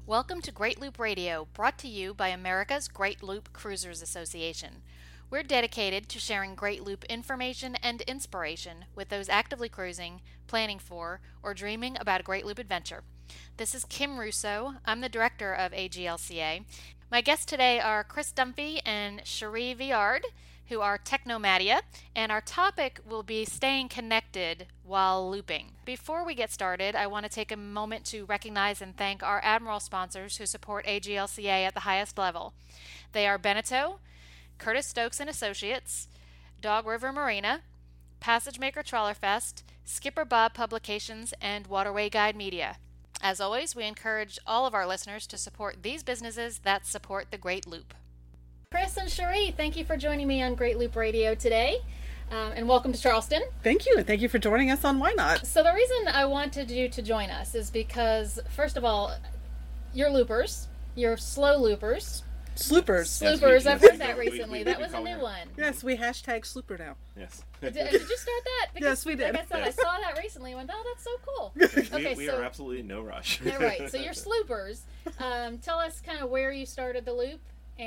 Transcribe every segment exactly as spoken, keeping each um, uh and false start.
Welcome to Great Loop Radio, brought to you by America's Great Loop Cruisers Association. We're dedicated to sharing Great Loop information and inspiration with those actively cruising, planning for, or dreaming about a Great Loop adventure. This is Kim Russo. I'm the director of A G L C A. My guests today are Chris Dunphy and Cherie Viard, who are Technomadia, and our topic will be staying connected while looping. Before we get started, I want to take a moment to recognize and thank our Admiral sponsors who support A G L C A at the highest level. They are Beneteau, Curtis Stokes and Associates, Dog River Marina, Passage Maker Trawlerfest, Skipper Bob Publications, and Waterway Guide Media. As always, we encourage all of our listeners to support these businesses that support the Great Loop. Chris and Cherie, thank you for joining me on Great Loop Radio today, um, and welcome to Charleston. Thank you, and thank you for joining us on Why Not? So the reason I wanted you to join us is because, first of all, you're loopers. You're slow loopers. Sloopers. Sloopers, Yes, I've we- heard that we- we- recently. we- that we was a call new her. one. Yes, we hashtag Slooper now. Yes. Did, did you start that? Because, Yes, we did. Like I said, I Yes. saw that recently and went, oh, that's so cool. we Okay, we so- are absolutely in no rush. Yeah, right. So you're sloopers. Um, tell us kind of where you started the loop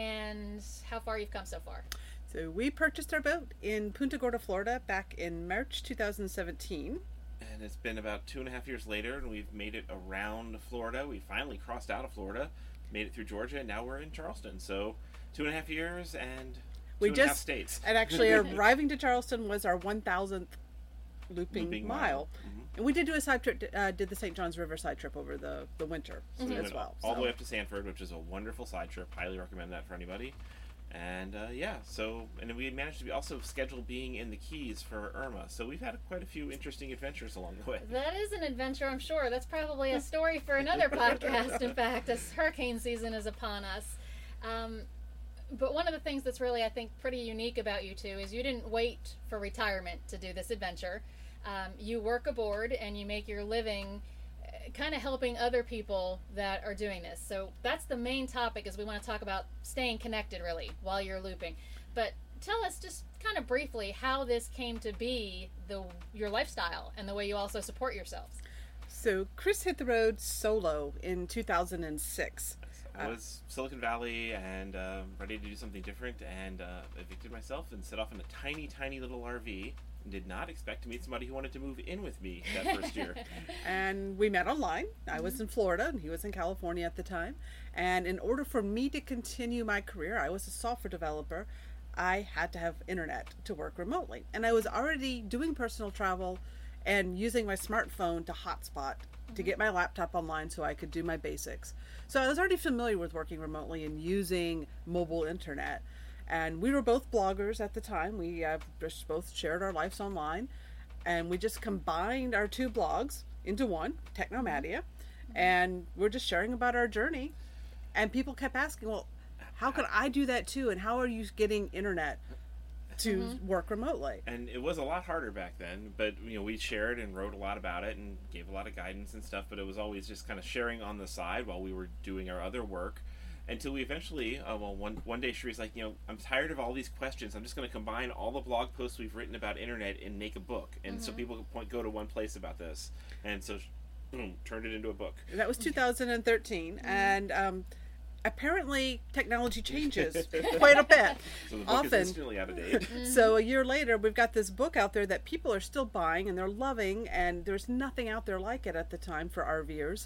and how far you've come so far. So we purchased our boat in Punta Gorda, Florida back in March two thousand seventeen. And it's been about two and a half years later, and we've made it around Florida. We finally crossed out of Florida, made it through Georgia, and now we're in Charleston. So two and a half years and two We and a half just, states. and actually arriving to Charleston was our one thousandth looping, Looping mile. mile. Mhm. And we did do a side trip, uh, did the Saint Johns River side trip over the, the winter So we as went well. all so. the way up to Sanford, which is a wonderful side trip. Highly recommend that for anybody. And uh, yeah, so and we managed to be also scheduled being in the Keys for Irma. So we've had quite a few interesting adventures along the way. That is an adventure, I'm sure. That's probably a story for another podcast, in fact, as hurricane season is upon us. Um, but one of the things that's really, I think, pretty unique about you two is you didn't wait for retirement to do this adventure. Um, you work aboard and you make your living kind of helping other people that are doing this. So that's the main topic, is we want to talk about staying connected really while you're looping. But tell us just kind of briefly how this came to be the your lifestyle and the way you also support yourselves. So Chris hit the road solo in two thousand six. I was Silicon Valley and uh, ready to do something different, and uh, evicted myself and set off in a tiny, tiny little R V. And did not expect to meet somebody who wanted to move in with me that first year. And we met online. I was in Florida and he was in California at the time. And in order for me to continue my career, I was a software developer, I had to have internet to work remotely. And I was already doing personal travel and using my smartphone to hotspot to get my laptop online so I could do my basics. So I was already familiar with working remotely and using mobile internet. And we were both bloggers at the time. We uh, just both shared our lives online. And we just combined our two blogs into one, Technomadia. And we're just sharing about our journey. And people kept asking, well, how could I do that too? And how are you getting internet to mm-hmm. work remotely? And it was a lot harder back then. But, you know, we shared and wrote a lot about it and gave a lot of guidance and stuff. But it was always just kind of sharing on the side while we were doing our other work. Until we eventually, uh, well, one one day Cherie's like, you know, I'm tired of all these questions. I'm just going to combine all the blog posts we've written about internet and make a book. And mm-hmm. so people can point, go to one place about this. And so, boom, turned it into a book. That was two thousand thirteen. Mm-hmm. And um, apparently technology changes quite a bit. So the book Often. is instantly out of date. Mm-hmm. So a year later, we've got this book out there that people are still buying and they're loving. And there's nothing out there like it at the time for RVers.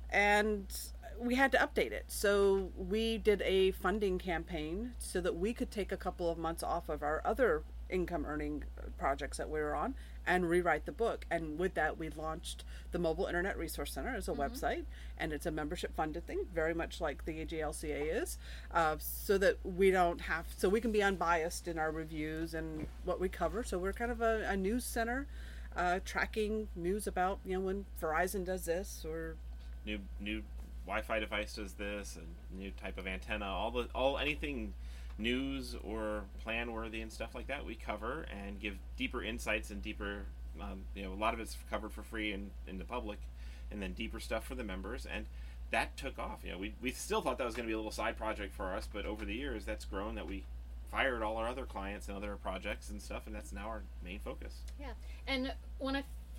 And we had to update it. So we did a funding campaign so that we could take a couple of months off of our other income earning projects that we were on and rewrite the book. And with that, we launched the Mobile Internet Resource Center as a mm-hmm. website, and it's a membership funded thing, very much like the A G L C A is, uh, so that we don't have, so we can be unbiased in our reviews and what we cover. So we're kind of a, a news center, uh, tracking news about, you know, when Verizon does this or new new Wi-Fi device does this, and new type of antenna, all the all anything news or plan worthy and stuff like that we cover and give deeper insights and deeper um, you know a lot of it's covered for free in, in the public, and then deeper stuff for the members, and that took off. You know, we, we still thought that was going to be a little side project for us, but over the years that's grown, that we fired all our other clients and other projects and stuff, and that's now our main focus. Yeah. And when I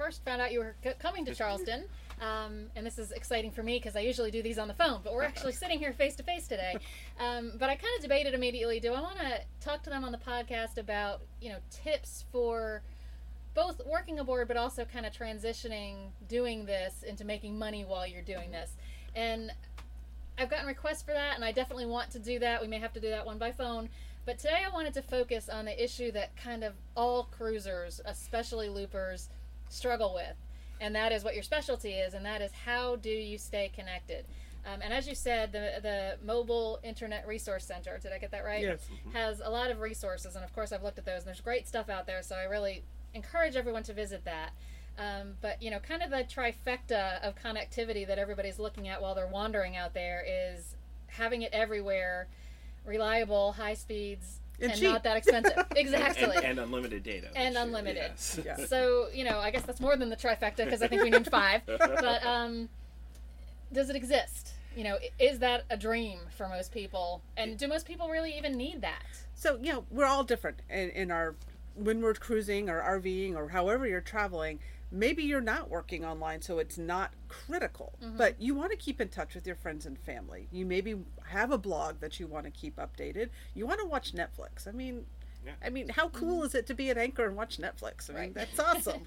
first found out you were c- coming to Charleston, um, and this is exciting for me because I usually do these on the phone, but we're actually sitting here face to face today. Um, but I kind of debated immediately, do I want to talk to them on the podcast about, you know, tips for both working aboard, but also kind of transitioning, doing this into making money while you're doing this. And I've gotten requests for that, and I definitely want to do that. We may have to do that one by phone. But today I wanted to focus on the issue that kind of all cruisers, especially loopers, struggle with. And that is what your specialty is, and that is how do you stay connected? Um, and as you said, the the Mobile Internet Resource Center, did I get that right? Yes. Mm-hmm. Has a lot of resources, and of course I've looked at those, and there's great stuff out there, so I really encourage everyone to visit that. Um, but, you know, kind of the trifecta of connectivity that everybody's looking at while they're wandering out there is having it everywhere, reliable, high speeds, And and, cheap. not that expensive. Exactly. And, and unlimited data. And which, unlimited. Yes. Yeah. So, you know, I guess that's more than the trifecta because I think we named five. But um, does it exist? You know, i- is that a dream for most people? And do most people really even need that? So, you know, we're all different in, in our, when we're cruising or RVing or however you're traveling, maybe you're not working online, so it's not critical, Mm-hmm. but you want to keep in touch with your friends and family. You maybe have a blog that you want to keep updated. You want to watch Netflix. I mean, Yeah. I mean, how cool is it to be an anchor and watch Netflix? I mean, Right. that's awesome.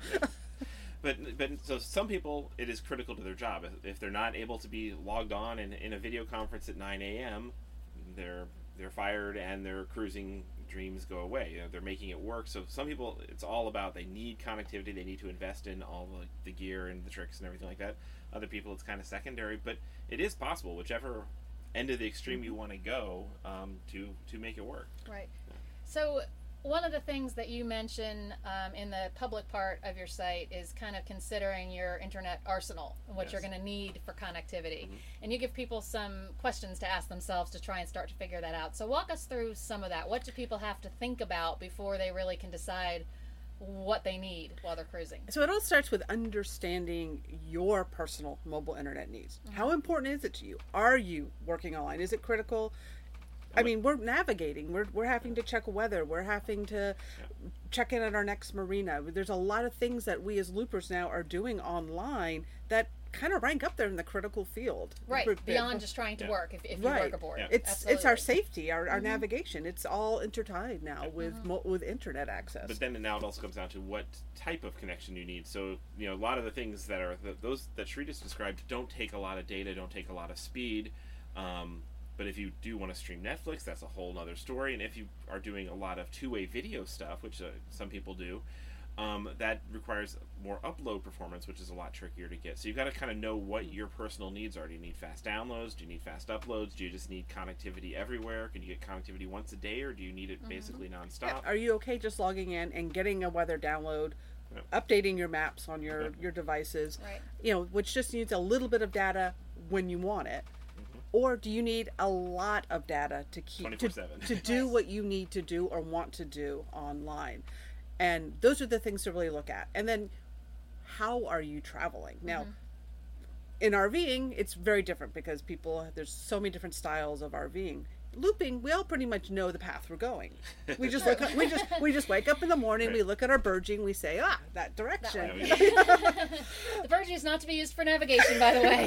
But but so some people, it is critical to their job. If- If they're not able to be logged on in, in a video conference at nine a.m., they're they're fired and their cruising dreams go away. You know, they're making it work. So some people, it's all about they need connectivity. They need to invest in all the, the gear and the tricks and everything like that. Other people, it's kind of secondary. But it is possible, whichever end of the extreme you want to go, um, to to make it work. Right. So one of the things that you mention um, in the public part of your site is kind of considering your internet arsenal and what Yes. you're going to need for connectivity. Mhm. And you give people some questions to ask themselves to try and start to figure that out. So walk us through some of that. What do people have to think about before they really can decide what they need while they're cruising? So it all starts with understanding your personal mobile internet needs. How important is it to you? Are you working online? Is it critical? I mean, we're navigating. We're we're having to check weather. We're having to check in at our next marina. There's a lot of things that we as loopers now are doing online that kind of rank up there in the critical field. Right. We're- Beyond just trying to Yeah. work if, if you Right. work aboard. Yeah. It's it's our Absolutely. safety, our, our navigation. It's all intertwined now with mo- with internet access. But then now it also comes down to what type of connection you need. So, you know, a lot of the things that are, the, those that Shrita described don't take a lot of data, don't take a lot of speed. Um, but if you do want to stream Netflix, that's a whole other story. And if you are doing a lot of two-way video stuff, which uh, some people do, um, that requires more upload performance, which is a lot trickier to get. So you've got to kind of know what your personal needs are. Do you need fast downloads? Do you need fast uploads? Do you just need connectivity everywhere? Can you get connectivity once a day, or do you need it basically nonstop? Are you okay just logging in and getting a weather download, Yeah. updating your maps on your, Okay. your devices, Right. you know, which just needs a little bit of data when you want it? Or do you need a lot of data to keep to, twenty-four seven. to do Right. what you need to do or want to do online? And those are the things to really look at. And then how are you traveling? Now, in RVing, it's very different because people, there's so many different styles of RVing. Looping, we all pretty much know the path we're going. We just look, we just we just wake up in the morning, we Right. look at our Burging, we say, ah, that direction. way. Yeah, The Burgee is not to be used for navigation, by the way.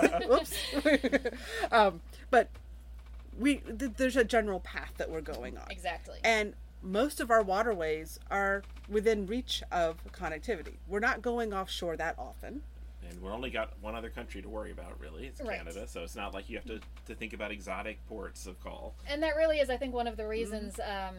Whoops. um, but we th- there's a general path that we're going on. Exactly. And most of our waterways are within reach of connectivity. We're not going offshore that often. And we're only got one other country to worry about, really. It's Right. Canada, so it's not like you have to, to think about exotic ports of call. And that really is, I think, one of the reasons um,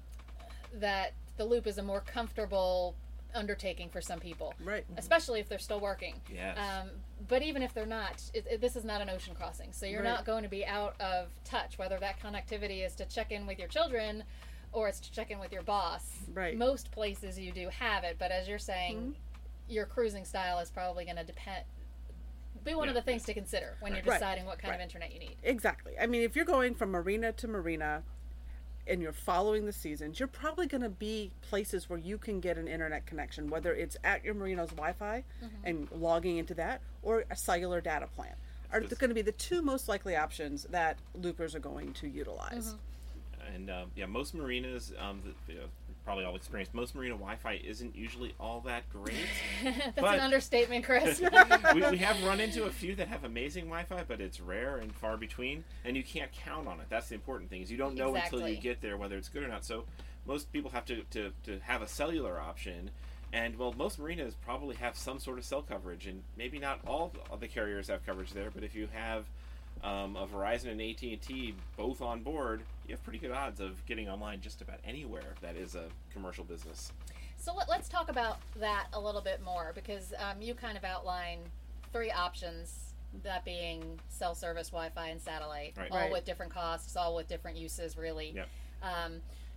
that the loop is a more comfortable undertaking for some people, Right. especially if they're still working. Yes. Um, but even if they're not, it, it, this is not an ocean crossing, so you're Right. not going to be out of touch, whether that connectivity is to check in with your children or it's to check in with your boss. Right. Most places you do have it, but as you're saying, Mm-hmm. your cruising style is probably going to depend, be one of Yeah. the things to consider when Right. you're Right. deciding what kind Right. of internet you need. Exactly. I mean, if you're going from marina to marina and you're following the seasons, you're probably going to be places where you can get an internet connection, whether it's at your marina's Wi-Fi and logging into that, or a cellular data plan. Are Yes. going to be the two most likely options that loopers are going to utilize. And um, yeah, most marinas, um, the, you know, probably all experienced, most marina Wi-Fi isn't usually all that great. That's but an understatement, Chris. we, we have run into a few that have amazing Wi-Fi, but it's rare and far between, and you can't count on it. That's the important thing, is you don't know Exactly. until you get there whether it's good or not. So most people have to, to, to have a cellular option, and well, most marinas probably have some sort of cell coverage, and maybe not all of the carriers have coverage there, but if you have um, a Verizon and A T and T both on board, you have pretty good odds of getting online just about anywhere that is a commercial business. So let, let's talk about that a little bit more, because um, you kind of outline three options, that being cell service, Wi-Fi, and satellite, Right. all Right. with different costs, all with different uses, really. Yep. Um,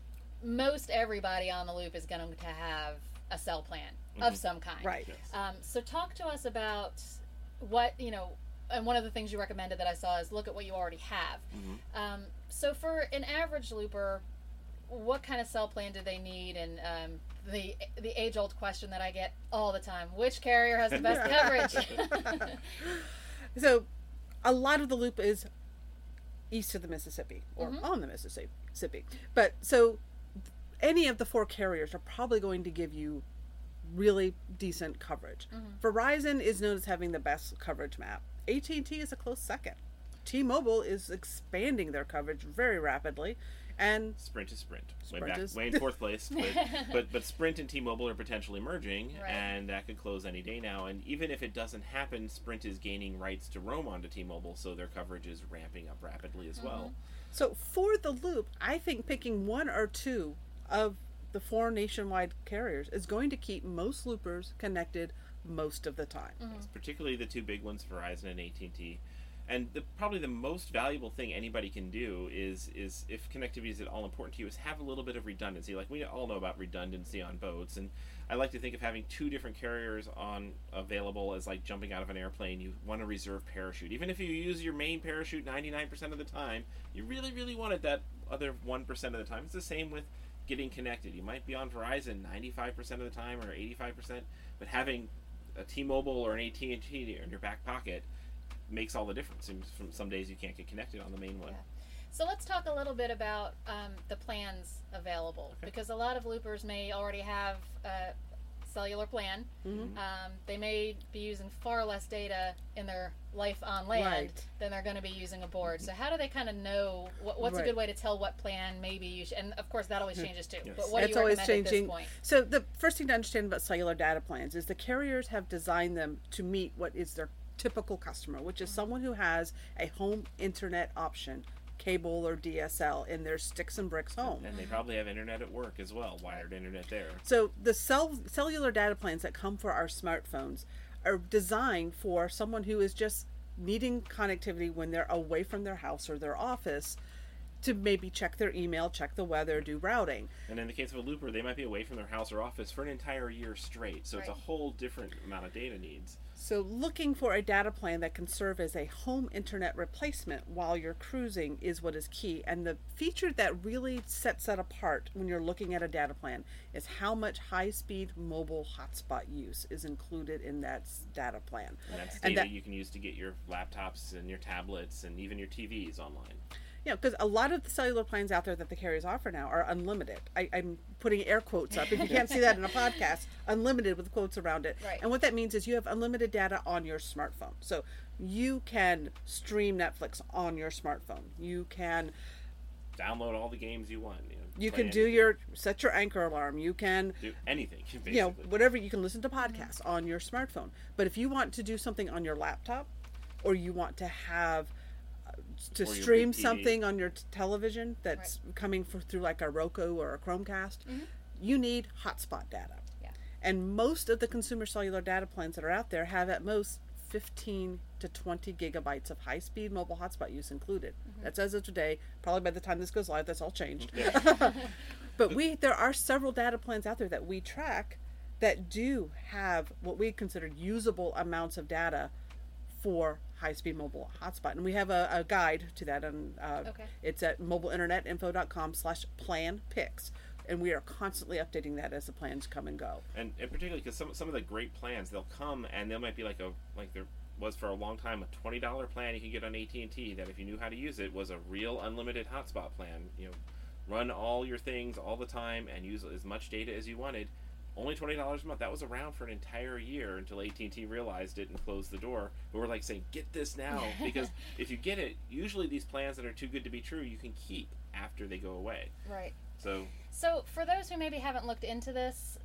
most everybody on the loop is going to have a cell plan of Mhm. some kind. Right. Yes. Um, so talk to us about what, you know, and one of the things you recommended that I saw is look at what you already have. Mhm. Um, so for an average looper, what kind of cell plan do they need? And um, the the age old question that I get all the time: which carrier has the best coverage? So, a lot of the loop is east of the Mississippi or Mhm. on the Mississippi. But so, any of the four carriers are probably going to give you really decent coverage. Mhm. Verizon is known as having the best coverage map. A T and T is a close second. T-Mobile is expanding their coverage very rapidly, and Sprint is Sprint. Way Sprint back, is- way in fourth place. But, but but Sprint and T-Mobile are potentially merging, Right. and that could close any day now. And even if it doesn't happen, Sprint is gaining rights to roam onto T-Mobile, so their coverage is ramping up rapidly as well. so for the loop, I think picking one or two of the four nationwide carriers is going to keep most loopers connected most of the time. Mm-hmm. Particularly the two big ones, Verizon and A T and T. And the, probably the most valuable thing anybody can do is is if connectivity is at all important to you, is have a little bit of redundancy. Like we all know about redundancy on boats, and I like to think of having two different carriers on available as like jumping out of an airplane. You want a reserve parachute, even if you use your main parachute ninety-nine percent of the time. You really, really want it that other one percent of the time. It's the same with getting connected. You might be on Verizon ninety-five percent of the time or eighty-five percent, but having a T-Mobile or an A T and T in your back pocket makes all the difference. And from some days you can't get connected on the main one. Yeah. So let's talk a little bit about um, the plans available, Okay. because a lot of loopers may already have a cellular plan. Mhm. Um, they may be using far less data in their life on land Right. than they're going to be using aboard. So how do they kind of know what, what's Right. a good way to tell what plan maybe you should? And of course that always changes too. Yes. But what It's do you always recommend changing. at this point? So the first thing to understand about cellular data plans is the carriers have designed them to meet what is their typical customer, which is someone who has a home internet option, cable or D S L, in their sticks and bricks home. And they probably have internet at work as well, wired internet there. So the cell, cellular data plans that come for our smartphones are designed for someone who is just needing connectivity when they're away from their house or their office to maybe check their email, check the weather, do routing. And in the case of a looper, they might be away from their house or office for an entire year straight. So it's a Right. whole different amount of data needs. So looking for a data plan that can serve as a home internet replacement while you're cruising is what is key. And the feature that really sets that apart when you're looking at a data plan is how much high-speed mobile hotspot use is included in that s- data plan. And that's And data that- you can use to get your laptops and your tablets and even your T Vs online. Yeah, because a lot of the cellular plans out there that the carriers offer now are unlimited. I, I'm putting air quotes up. If you can't see that in a podcast, unlimited with quotes around it. Right. And what that means is you have unlimited data on your smartphone. So you can stream Netflix on your smartphone. You can Download all the games you want. You, know, you play can do anything. your set your anchor alarm. You can do anything basically. you know whatever, you can listen to podcasts on your smartphone. But if you want to do something on your laptop, or you want to have uh, to Or your stream big T V. something on your t- television that's coming for, through like a Roku or a Chromecast, you need hotspot data. Yeah. And most of the consumer cellular data plans that are out there have at most fifteen to twenty gigabytes of high-speed mobile hotspot use included. That's as of today. Probably by the time this goes live, that's all changed. But we there are several data plans out there that we track that do have what we consider usable amounts of data for high-speed mobile hotspot, and we have a, a guide to that. On uh, Okay. it's at mobileinternetinfo.com slash plan picks, and we are constantly updating that as the plans come and go. And, and particularly because some some of the great plans, they'll come and there might be like a like there was for a long time a twenty dollar plan you could get on A T and T that if you knew how to use it was a real unlimited hotspot plan. You know, run all your things all the time and use as much data as you wanted, only twenty dollars a month. That was around for an entire year until A T and T realized it and closed the door. But we're like saying, get this now, because if you get it, usually these plans that are too good to be true, you can keep after they go away. Right. So, so for those who maybe haven't looked into this,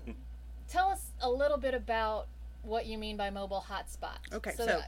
tell us a little bit about what you mean by mobile hotspot. Okay, So, so- that,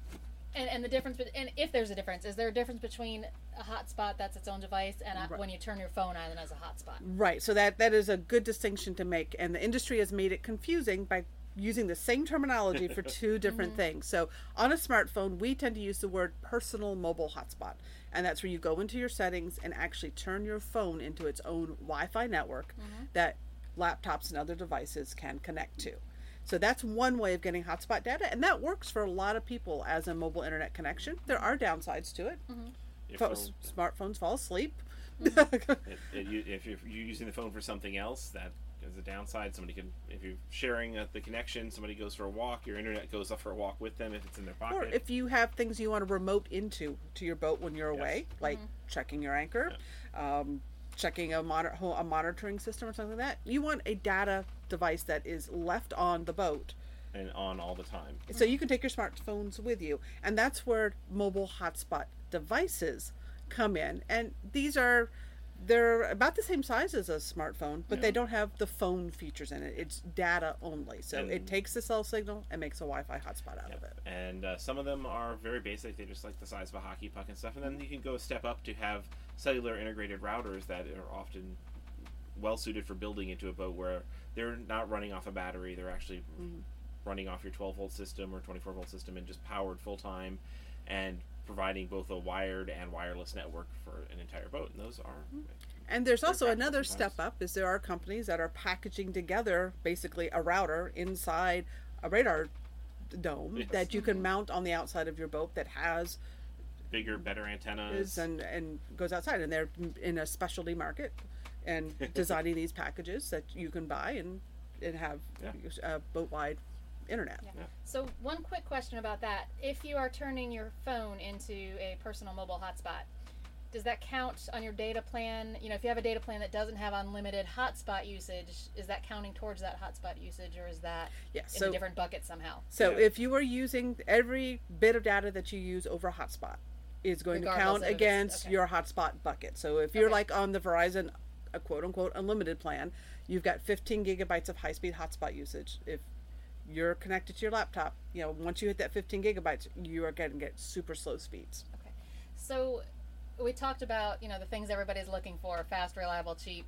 and and the difference, bet- and if there's a difference, is there a difference between a hotspot that's its own device and a, Right. when you turn your phone on as a hotspot? Right. So that that is a good distinction to make, and the industry has made it confusing by using the same terminology for two different things. So on a smartphone, we tend to use the word personal mobile hotspot, and that's where you go into your settings and actually turn your phone into its own Wi-Fi network that laptops and other devices can connect to. So that's one way of getting hotspot data, and that works for a lot of people as a mobile internet connection. There are downsides to it. if, Pho- you're- smartphones fall asleep. if, if you- if you're using the phone for something else, that is a downside. Somebody can, if you're sharing uh, the connection, somebody goes for a walk, your internet goes up for a walk with them if it's in their pocket. Or if you have things you want to remote into to your boat when you're away, like checking your anchor, um, checking a, monitor, a monitoring system or something like that, you want a data device that is left on the boat. And on all the time. So you can take your smartphones with you. And that's where mobile hotspot devices come in. And these are, they're about the same size as a smartphone, but they don't have the phone features in it. It's data only. So And- it takes the cell signal and makes a Wi-Fi hotspot out of it. And uh, some of them are very basic. They're just like the size of a hockey puck and stuff. And then you can go a step up to have cellular integrated routers that are often well suited for building into a boat where they're not running off a battery. They're actually running off your twelve volt system or twenty-four volt system and just powered full time and providing both a wired and wireless network for an entire boat. And those are... And there's They're also practical another sometimes. step up is there are companies that are packaging together basically a router inside a radar dome Yes. that you can mount on the outside of your boat that has Bigger, better antennas. is and and goes outside, and they're in a specialty market and designing these packages that you can buy and and have Yeah. uh, boat wide internet. Yeah. So one quick question about that. If you are turning your phone into a personal mobile hotspot, does that count on your data plan? You know, if you have a data plan that doesn't have unlimited hotspot usage, is that counting towards that hotspot usage, or is that Yeah, in so- a different bucket somehow? So Yeah. if you are using every bit of data that you use over a hotspot is going Regardless to count of if it's- against okay. your hotspot bucket. So if you're Okay. like on the Verizon a quote unquote unlimited plan, you've got fifteen gigabytes of high speed hotspot usage. If you're connected to your laptop, you know, once you hit that fifteen gigabytes, you are going to get super slow speeds. Okay. So we talked about, you know, the things everybody's looking for: fast, reliable, cheap.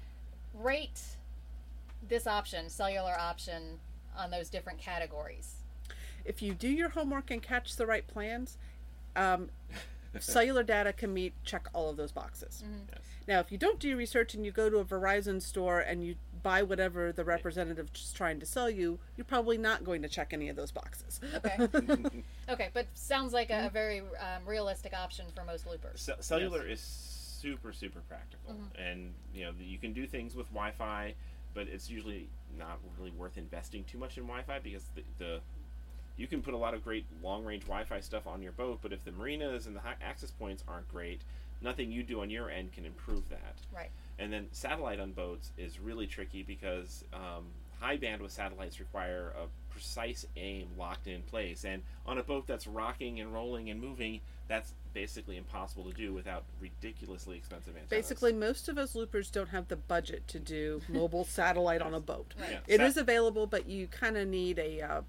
Rate this option, cellular option, on those different categories. If you do your homework and catch the right plans, um, cellular data can meet check all of those boxes. Yes. Now, if you don't do your research and you go to a Verizon store and you buy whatever the representative is trying to sell you, you're probably not going to check any of those boxes. Okay. Okay, but sounds like a, a very um, realistic option for most loopers. Ce- cellular is super, super practical. And, you know, you can do things with Wi-Fi, but it's usually not really worth investing too much in Wi-Fi because the, the you can put a lot of great long-range Wi-Fi stuff on your boat, but if the marinas and the high access points aren't great, nothing you do on your end can improve that. Right. And then satellite on boats is really tricky because um, high bandwidth satellites require a precise aim locked in place. And on a boat that's rocking and rolling and moving, that's basically impossible to do without ridiculously expensive antennas. Basically, most of us loopers don't have the budget to do mobile satellite on a boat. Right. Yeah. It Sat- is available, but you kind of need a uh,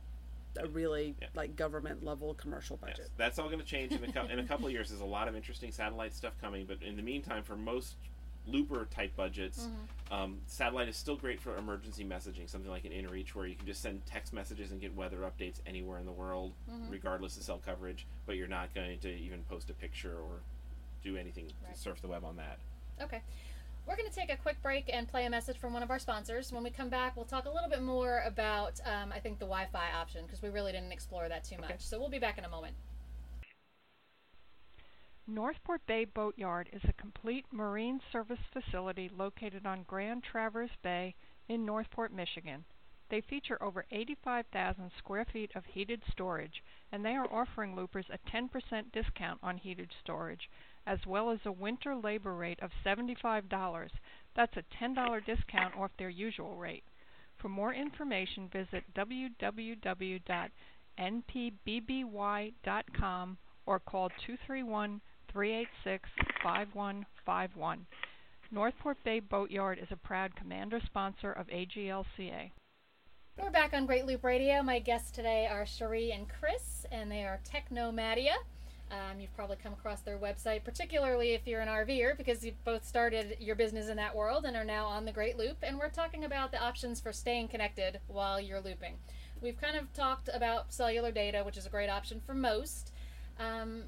a really Yeah. like government level commercial budget. Yes, that's all going to change in a, cou- in a couple of years. There's a lot of interesting satellite stuff coming, but in the meantime, for most looper type budgets, um, satellite is still great for emergency messaging, something like an inReach where you can just send text messages and get weather updates anywhere in the world, regardless of cell coverage, but you're not going to even post a picture or do anything Right. to surf the web on that. Okay. We're going to take a quick break and play a message from one of our sponsors. When we come back, we'll talk a little bit more about, um, I think, the Wi-Fi option, because we really didn't explore that too much. So we'll be back in a moment. Northport Bay Boatyard is a complete marine service facility located on Grand Traverse Bay in Northport, Michigan. They feature over eighty-five thousand square feet of heated storage, and they are offering loopers a ten percent discount on heated storage. as well as a winter labor rate of seventy-five dollars. That's a ten dollars discount off their usual rate. For more information, visit w w w dot n p b b y dot com or call two three one, three eight six, five one five one. Northport Bay Boatyard is a proud commander sponsor of A G L C A. We're back on Great Loop Radio. My guests today are Cherie and Chris, and they are Technomadia. Um, you've probably come across their website, particularly if you're an RVer, because you both started your business in that world and are now on the Great Loop. And we're talking about the options for staying connected while you're looping. We've kind of talked about cellular data, which is a great option for most. Um,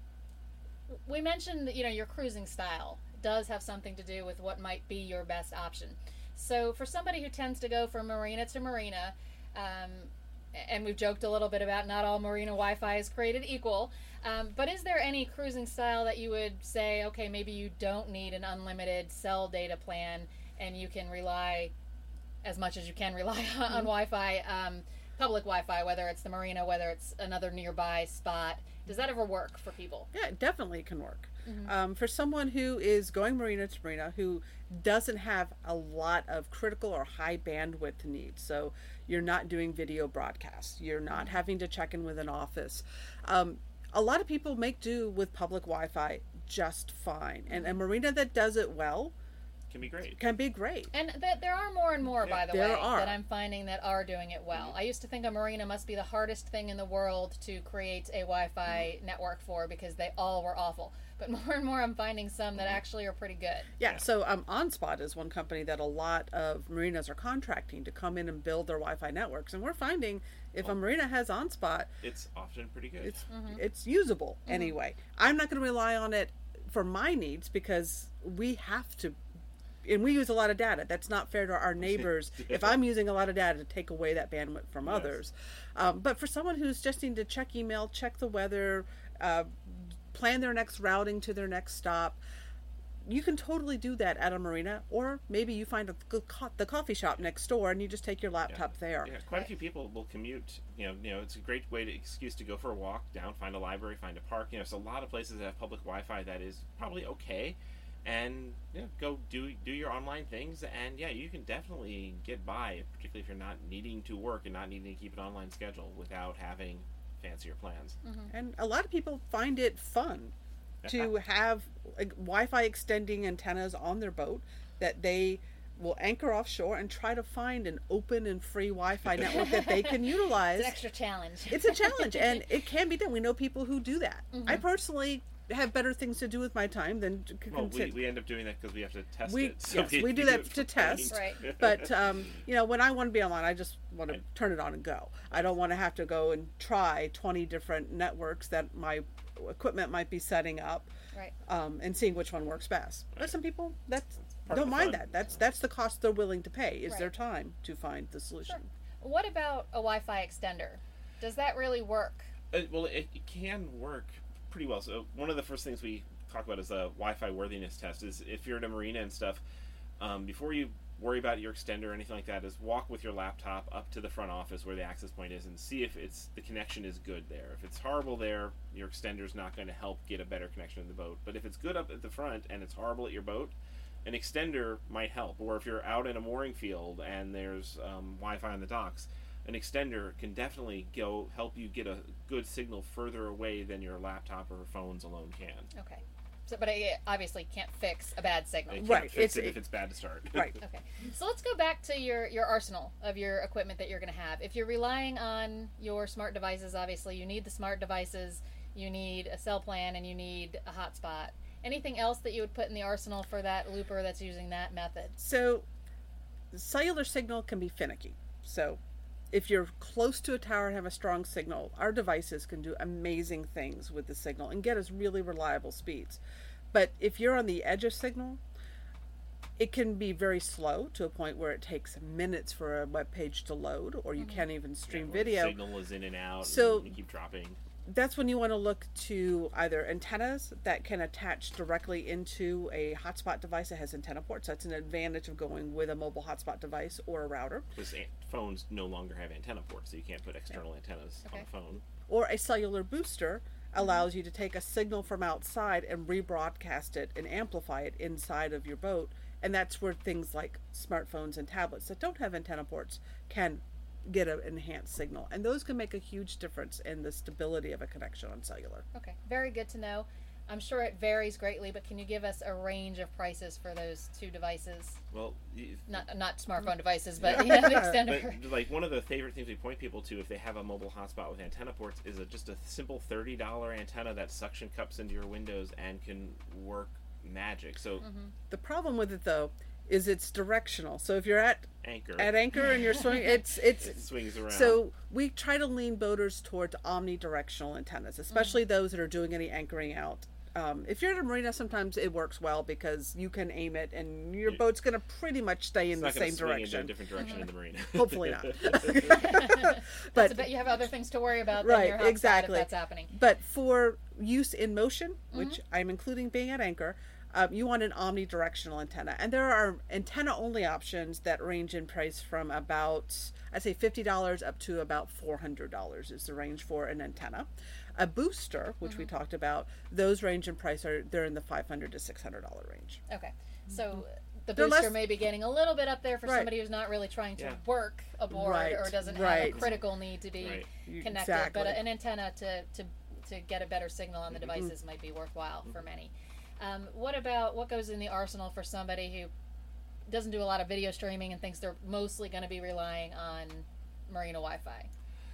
we mentioned that, you know, your cruising style does have something to do with what might be your best option. So for somebody who tends to go from marina to marina, um, and we've joked a little bit about not all marina Wi-Fi is created equal, um, but is there any cruising style that you would say, okay, maybe you don't need an unlimited cell data plan and you can rely as much as you can rely on, on Wi-Fi, um, public Wi-Fi, whether it's the marina, whether it's another nearby spot? Does that ever work for people? Yeah, it definitely can work. Mm-hmm. Um, for someone who is going marina to marina, who doesn't have a lot of critical or high bandwidth needs, so you're not doing video broadcasts, you're not having to check in with an office. Um, a lot of people make do with public Wi-Fi just fine, and a marina that does it well Can be great. can be great. And th- there are more and more, Yeah, by the there way, are. that I'm finding that are doing it well. Mm-hmm. I used to think a marina must be the hardest thing in the world to create a Wi-Fi Mm-hmm. network for because they all were awful. But more and more I'm finding some that actually are pretty good. Yeah, Yeah. so um, OnSpot is one company that a lot of marinas are contracting to come in and build their Wi-Fi networks, and we're finding if a marina has OnSpot, It's often pretty good. it's Mm-hmm. it's usable anyway. I'm not going to rely on it for my needs because we have to, and we use a lot of data. That's not fair to our neighbors if I'm using a lot of data to take away that bandwidth from Yes. others. Um, but for someone who's just needing to check email, check the weather, uh, plan their next routing to their next stop, you can totally do that at a marina, or maybe you find a, good co- the coffee shop next door and you just take your laptop there. Yeah, quite a few people will commute. You know, you know, it's a great way to excuse to go for a walk down, find a library, find a park. You know, there's a lot of places that have public Wi-Fi that is probably okay, and you know, go do do your online things. And yeah, you can definitely get by, particularly if you're not needing to work and not needing to keep an online schedule without having fancier plans. And a lot of people find it fun to have like, Wi-Fi extending antennas on their boat that they will anchor offshore and try to find an open and free Wi-Fi network that they can utilize. It's an extra challenge. It's a challenge, and it can be done. We know people who do that. I personally have better things to do with my time than to Well, we, consider. we end up doing that because we have to test We- it. So yes, we do that it to for test. planning. Right. But um, you know, when I want to be online, I just want to Right. turn it on and go. I don't want to have to go and try twenty different networks that my equipment might be setting up, Right. um, and seeing which one works best. But Right. some people that's part of don't the mind fun. that. That's that's the cost they're willing to pay. Is their Right. time to find the solution. What about a Wi-Fi extender? Does that really work? Uh, well, it, it can work pretty well. So one of the first things we talk about is a Wi-Fi worthiness test. Is if you're at a marina and stuff, um, before you worry about your extender or anything like that, is walk with your laptop up to the front office where the access point is and see if it's the connection is good there. If it's horrible there, your extender's not going to help get a better connection in the boat. But if it's good up at the front and it's horrible at your boat, an extender might help. Or if you're out in a mooring field and there's um, Wi-Fi on the docks, an extender can definitely go help you get a good signal further away than your laptop or phones alone can. Okay. So, but it obviously can't fix a bad signal. It can't Right, fix it's- it if it's bad to start. Right. Okay, so let's go back to your, your arsenal of your equipment that you're going to have. If you're relying on your smart devices, obviously you need the smart devices, you need a cell plan, and you need a hotspot. Anything else that you would put in the arsenal for that looper that's using that method? So, cellular signal can be finicky. So, if you're close to a tower and have a strong signal, our devices can do amazing things with the signal and get us really reliable speeds. But if you're on the edge of signal, it can be very slow to a point where it takes minutes for a web page to load, or you can't even stream Yeah, where the video. signal is in and out. So- and you keep dropping. That's when you want to look to either antennas that can attach directly into a hotspot device that has antenna ports. That's an advantage of going with a mobile hotspot device or a router. Because an- phones no longer have antenna ports, so you can't put external antennas Okay. on a phone. Or a cellular booster allows you to take a signal from outside and rebroadcast it and amplify it inside of your boat. And that's where things like smartphones and tablets that don't have antenna ports can get an enhanced signal. And those can make a huge difference in the stability of a connection on cellular. Okay, very good to know. I'm sure it varies greatly, but can you give us a range of prices for those two devices? Well, you, Not not smartphone devices, but yeah, the extender. but like one of the favorite things we point people to if they have a mobile hotspot with antenna ports is a, just a simple thirty dollar antenna that suction cups into your windows and can work magic. So Mm-hmm. The problem with it though is it's directional. So if you're at anchor, at anchor and you're swinging, it's it's it swings around. So we try to lean boaters towards omnidirectional antennas, especially Mm. those that are doing any anchoring out. Um, if you're at a marina, sometimes it works well because you can aim it and your You- boat's going to pretty much stay in it's the not gonna same swing direction. into a different direction in the marina. Hopefully not. That's but a bit, you have other things to worry about than Right, your hotspot exactly. if that's happening. but for use in motion, which Mm-hmm. I'm including being at anchor, um, you want an omnidirectional antenna. And there are antenna-only options that range in price from about, I'd say fifty dollars up to about four hundred dollars is the range for an antenna. A booster, which Mm-hmm. we talked about, those range in price are they're in the five hundred to six hundred dollars range. Okay, so the They're booster less- may be getting a little bit up there for Right. somebody who's not really trying to Yeah. work aboard Right, or doesn't right. have a critical need to be Right. connected. Exactly. But an antenna to, to, to get a better signal on the devices might be worthwhile for many. Um, what about what goes in the arsenal for somebody who doesn't do a lot of video streaming and thinks they're mostly going to be relying on marina Wi-Fi?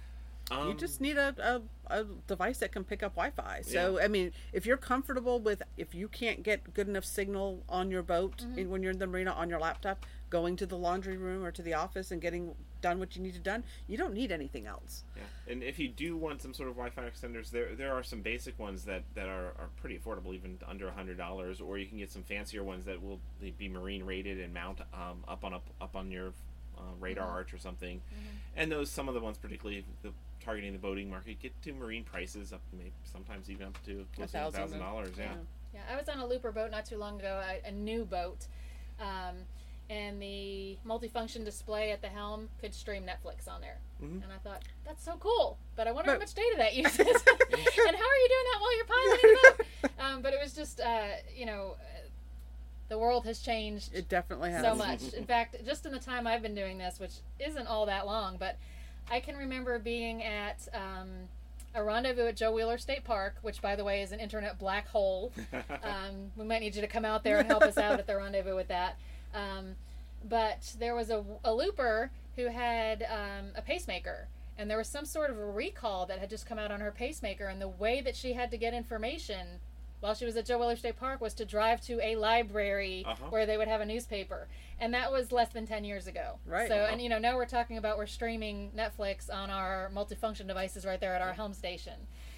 Um, You just need a, a, a device that can pick up Wi-Fi. So, I mean, if you're comfortable with, if you can't get good enough signal on your boat Mm-hmm. in, when you're in the marina on your laptop, going to the laundry room or to the office and getting done what you need to done, you don't need anything else. Yeah, and if you do want some sort of Wi-Fi extenders, there there are some basic ones that, that are, are pretty affordable, even under a hundred dollars. Or you can get some fancier ones that will be marine rated and mount um, up on up up on your uh, radar Mm-hmm. arch or something. And those some of the ones, particularly the targeting the boating market, get to marine prices up, maybe sometimes even up to close to a thousand, thousand dollars. Yeah. Yeah, I was on a looper boat not too long ago, a, a new boat, um, and the multifunction display at the helm could stream Netflix on there. Mhm. And I thought, that's so cool, but I wonder how But- much data that uses. And how are you doing that while you're piloting the boat? Um, but it was just, uh, you know, uh, the world has changed It definitely has. so much. In fact, just in the time I've been doing this, which isn't all that long, but I can remember being at um, a rendezvous at Joe Wheeler State Park, which, by the way, is an internet black hole. Um, we might need you to come out there and help us out at the rendezvous with that. Um, but there was a, a looper who had um, a pacemaker, and there was some sort of a recall that had just come out on her pacemaker, and the way that she had to get information while she was at Joe Wheeler State Park was to drive to a library Uh-huh. where they would have a newspaper. And that was less than ten years ago. Right. So, Uh-huh. and you know, now we're talking about we're streaming Netflix on our multifunction devices right there at our home station.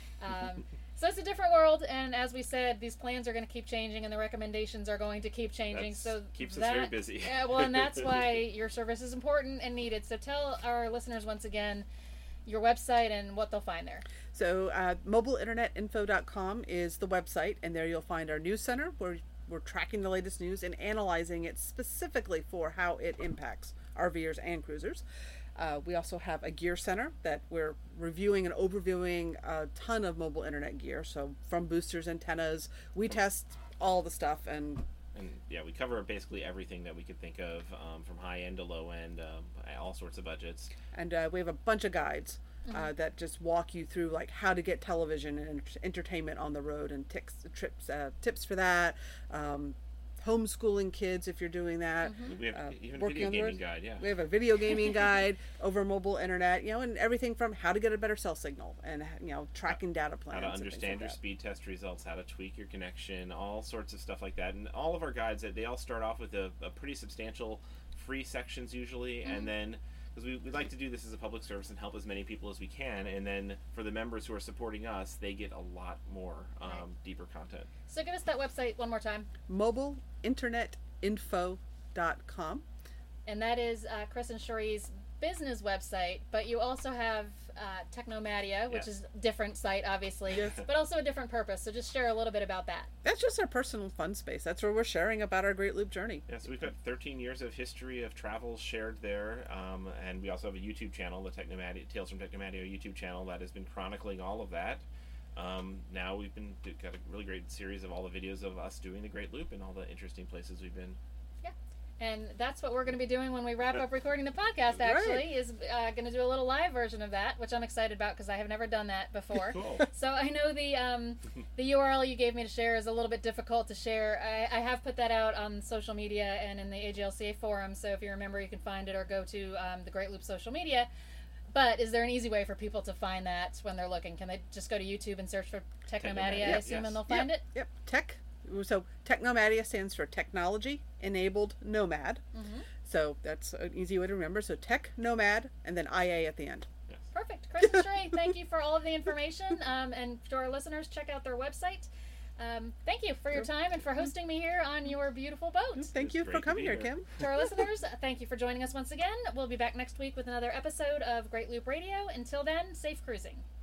Um, so it's a different world, and as we said, these plans are going to keep changing, and the recommendations are going to keep changing. That's- so keeps us that, very busy. Yeah, well, and that's why your service is important and needed. So tell our listeners once again your website and what they'll find there. So uh, mobile internet info dot com is the website, and there you'll find our news center where we're tracking the latest news and analyzing it specifically for how it impacts RVers and cruisers. Uh, we also have a gear center that we're reviewing and overviewing a ton of mobile internet gear. So from boosters, antennas, we test all the stuff, and And yeah, we cover basically everything that we could think of, um, from high end to low end, um, all sorts of budgets. and uh, we have a bunch of guides uh, that just walk you through like how to get television and ent- entertainment on the road, and tips, trips, uh, tips for that. Um, homeschooling kids if you're doing that. We have Uh, even a working video on the gaming road. guide, yeah. We have a video gaming guide over mobile internet, you know, and everything from how to get a better cell signal and, you know, tracking data How plans. to and things understand like your that. speed test results, how to tweak your connection, all sorts of stuff like that. And all of our guides, they all start off with a, a pretty substantial free sections usually, and then because we, we like to do this as a public service and help as many people as we can, and then for the members who are supporting us, they get a lot more um, Right. deeper content. So give us that website one more time. mobile internet info dot com. And that is uh, Chris and Cherie's business website, but you also have uh, Technomadia, which Yes. is a different site, obviously, Yes. but also a different purpose. So just share a little bit about that. That's just our personal fun space. That's where we're sharing about our Great Loop journey. Yeah, so we've got thirteen years of history of travel shared there, um, and we also have a YouTube channel, the Technomadia, Tales from Technomadia YouTube channel, that has been chronicling all of that. um, now we've been got a really great series of all the videos of us doing the Great Loop and all the interesting places we've been. And that's what we're going to be doing when we wrap up recording the podcast, actually, Right. is uh, going to do a little live version of that, which I'm excited about because I have never done that before. Cool. So I know the um, the U R L you gave me to share is a little bit difficult to share. I, I have put that out on social media and in the A G L C A forum, so if you remember, you can find it or go to um, the Great Loop social media. But is there an easy way for people to find that when they're looking? Can they just go to YouTube and search for Technomadia, I Technomadia, assume, yes. and they'll find yep, it? Yep. Tech. So Technomadia stands for Technology Enabled Nomad. Mm-hmm. So that's an easy way to remember. So Tech Nomad and then I A at the end. Yes. Perfect. Chris and Sheree, thank you for all of the information. Um, and to our listeners, check out their website. Um, thank you for your time and for hosting me here on your beautiful boat. Thank It's you great for to coming be here, here. Kim. To our listeners, thank you for joining us once again. We'll be back next week with another episode of Great Loop Radio. Until then, safe cruising.